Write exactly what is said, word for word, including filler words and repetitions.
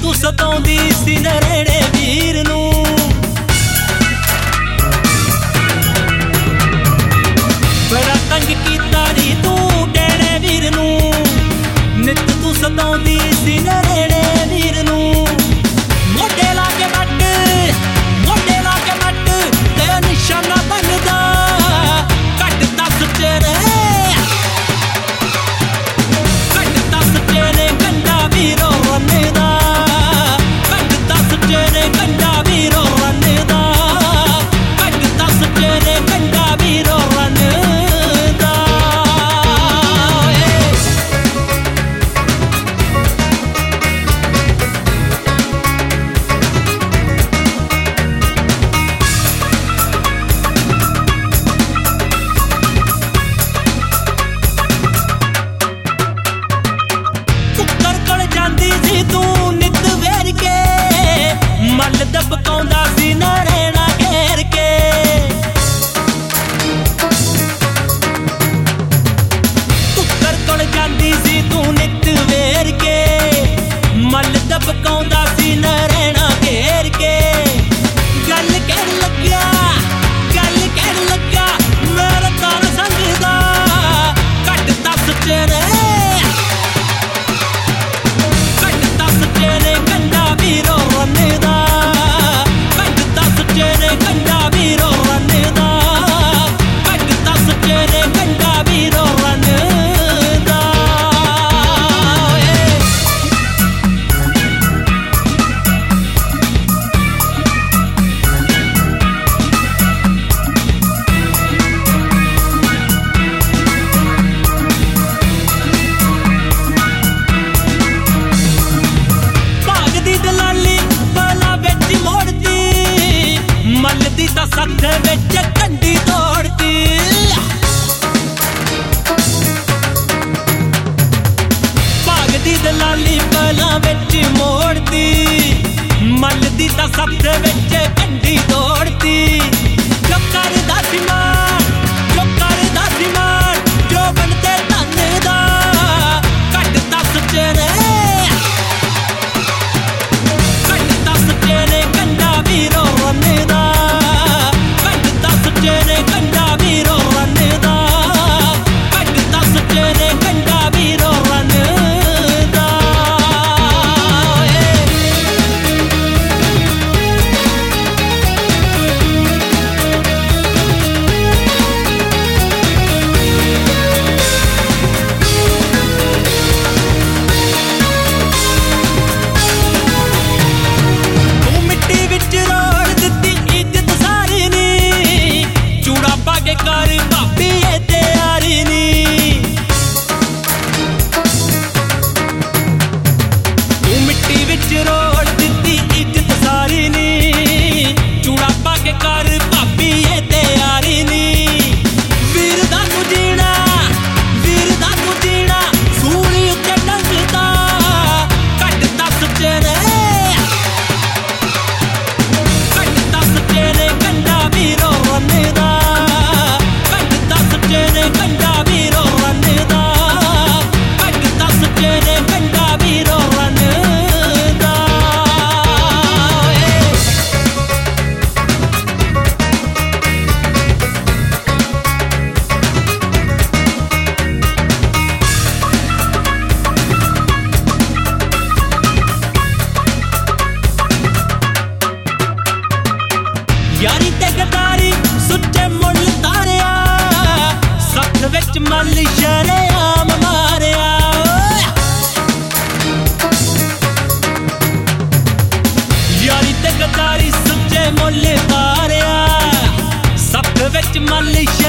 ਤੂੰ ਸਤਾਉਂਦੀ ਸੀ ਨਰੇੜੇ ਵੀਰ ਨੂੰ। ਬੜਾ ਤੰਗ ਕੀਤਾ ਨੀ ਤੂੰ ਡੇੜੇ ਵੀਰ ਨੂੰ, ਨਿੱਤ ਤੂੰ ਸਤਾਉਂਦੀ ਸੀ ਨਰੇੜੇ ਵੀਰ ਨੂੰ। ਮੋਢੇ ਲਾ ਕੇ ਵੱਟ, ਮੋਢੇ ਲਾ ਕੇ ਵੱਟ ਤੇ ਨਿਸ਼ਾਨਾ ਬਣਦਾ ਕੱਟ ਦੱਸ ਤੇਰੇ, ਕੱਟ ਦੱਸ ਤੇਰੇ ਕੰਡਾ ਵੀਰੋ ਰੰਨੇ ਦਾ, ਕੱਟ ਦੱਸ ਤੇਰੇ ਕੰਡਾ ਵੀਰੋ ਰੰਨੇ ਦਾ, ਕੱਟ ਦੱਸ ਤੇਰੇ ਕੰਡਾ ਵੀਰੋ ਰੰਨੇ ਦਾ। ਕੁੱਕਰ ਕੋਲ ਜਾਂਦੀ ਸੀ ਤੂੰ ਨਿੱਤ ਵੇਰ ਕੇ, ਮੱਲ ਦਬਕਾਉਂਦਾ ਸੀ ਨਰੇਣਾ ਘੇਰ ਕੇ। ਕੁੱਕਰ ਕੋਲ ਜਾਂਦੀ ਸੀ ਤੂੰ ਨਿੱਤ ਵੇਰ ਕੇ, ਮੱਲ ਦਬਕਾਉਂਦਾ ਸੀ ਨਰੇਣਾ ਘੇਰ ਕੇ। ਗੱਲ ਕਹਿਣ ਲੱਗਿਆ, ਗੱਲ ਕਹਿਣ ਲੱਗਾ ਮੇਰਾ ਤਾਲ ਸੰਗਦਾ ਕੱਟ ਦੱਸ ਤੇਰੇ, ਕੱਟ ਦੱਸ ਤੇਰੇ ਕੰਡਾ ਵੀਰੋ ਰੰਨੇ ਦਾ, ਕੱਟ ਦੱਸ ਤੇਰੇ ਕੰਡਾ ਵੀਰੋ ਰੰਨੇ ਦਾ, ਕੱਟ ਦੱਸ ਤੇਰੇ ਕੰਡਾ ਵੀਰੋ ਰੰਨੇ ਦਾ। ਭਾਗ ਦੀ ਦਲਾਲੀ ਬਾਲਾ ਵਿੱਚ ਮੋੜਦੀ, ਮੱਲ ਦੀ ਤਾਂ ਸੱਥ ਵਿੱਚ ਕੰਡੀ ਤੋੜਦੀ। ਭਾਗ ਦੀ ਦਲਾਲੀ ਬਾਲਾ ਵਿੱਚ ਮੋੜਦੀ, ਮੱਲ ਦੀ ਤਾਂ ਸੱਥ ਵਿੱਚ ਕੰਡੀ ਤੋੜਦੀ। ਜੋ ਕਰਦਾ ਸੀ ਮਾਰ, ਜੋ ਕਰਦਾ ਸੀ ਮਾਰ, ਜੋ ਬਣਦੇ ਧਨ ਦਾ ਕੱਟ ਦੱਸ ਤੇਰੇ, ਕੱਟ ਦੱਸ ਤੇਰੇ ਕੰਡਾ ਵੀਰੋ ਰੰਨੇ ਦਾ, ਕੱਟ ਦੱਸ ਤੇਰੇ ਕੰਡਾ ਵੀਰੋ ਰੰਨੇ ਦਾ, ਕੱਟ ਦੱਸ ਤੇਰੇ ਕੰਡਾ ਵੀਰੋ ਰੰਨੇ ਦਾ। ਤੂੰ ਮਿੱਟੀ ਵਿੱਚ ਰੋੜ ਦਿੱਤੀ ਇੱਜ਼ਤ ਸਾਰੀ ਨੀ, ਚੂੜਾ ਪਾ ਕੇ ਕਰ ਭਾਬੀ ਇਹ ਤਿਆਰੀ ਨੀ। ਤੂੰ ਮਿੱਟੀ ਵਿੱਚ ਰੋੜ ਦਿੱਤੀ ਇੱਜ਼ਤ ਸਾਰੀ ਨੀ, ਚੂੜਾ ਪਾ ਕੇ ਕਰ ਭਾਬੀ ਇਹ ਤਿਆਰੀ ਨੀ। ਵੀਰ ਦਾ ਨੂੰ ਜੀਣਾ, ਵੀਰ ਦਾ ਨੂੰ ਜੀਣਾ ਸੂਲੀ ਉੱਤੇ ਟੰਗਦਾ ਕੱਟ ਦੱਸ ਤੇਰੇ, ਕੱਟ ਦੱਸ ਤੇਰੇ ਕੰਡਾ ਵੀਰੋ ਰੰਨੇ ਦਾ, ਕੱਟ ਦੱਸ ਤੇਰੇ ਕੰਡਾ ਵੀਰੋ ਰੰਨੇ ਦਾ, ਕੱਟ ਦੱਸ ਤੇਰੇ ਕੰਡਾ ਵੀਰੋ ਰੰਨੇ ਦਾ। ਯਾਰੀ ਤੇ ਗਦਾਰੀ ਸੁੱਚੇ ਮੁੱਲ ਤਾਰਿਆ, ਸੱਥ ਵਿੱਚ ਮੱਲ ਸ਼ਰੇਆਮ ਮਾਰਿਆ। ਯਾਰੀ ਤੇ ਗਦਾਰੀ ਸੁੱਚੇ ਮੁੱਲ ਤਾਰਿਆ, ਸੱਥ ਵਿੱਚ ਮੱਲ